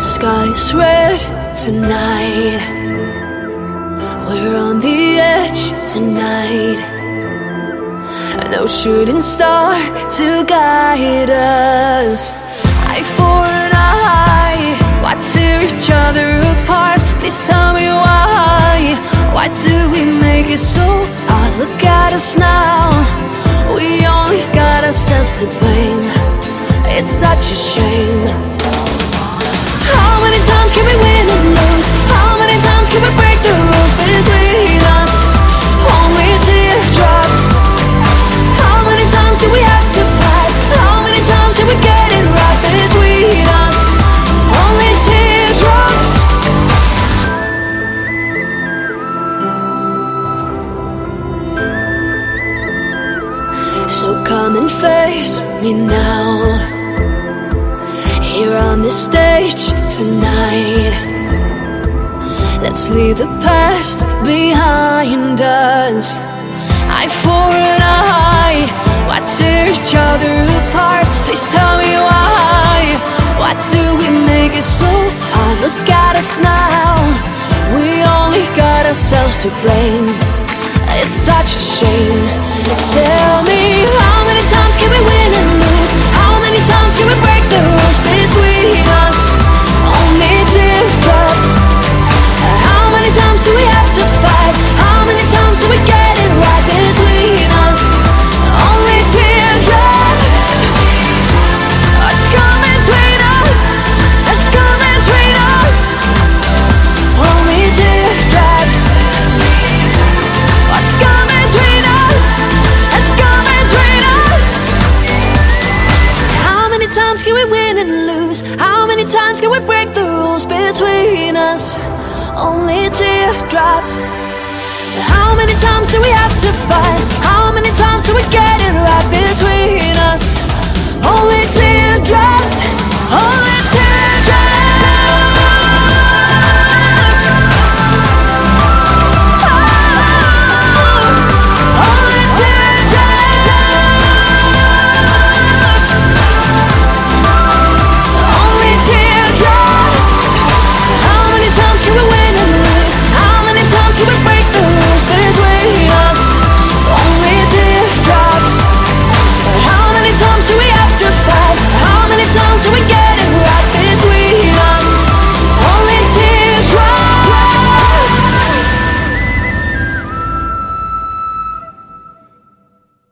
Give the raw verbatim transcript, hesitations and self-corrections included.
sky's red tonight. We're on the edge tonight. No shooting star to guide us. Eye for an eye, why tear each other apart? Please tell me why. Why do we make it so hard? Look at us now. We only got ourselves to blame. It's such a shame. How many times can we win and lose? How many times can we break the rules between us? Only teardrops. How many times do we have to fight? How many times did we get it right between us? Only teardrops. So come and face me now, here on this stage tonight. Let's leave the past behind us. Eye for an eye, why tear each other apart? Please tell me why. Why do we make it so hard? Look at us now. We only got ourselves to blame. It's such a shame. Tell me, how many times can we win and lose? How many times can we break the rules between us? Only teardrops. How many times do we have to fight? How many times do we get it right between us? Only teardrops. What's coming between us? What's coming between us? Only teardrops. What's coming between us? What's coming between us? How many times can we win and lose? How many times can we break the rules between us? Only teardrops. How many times do we have to fight?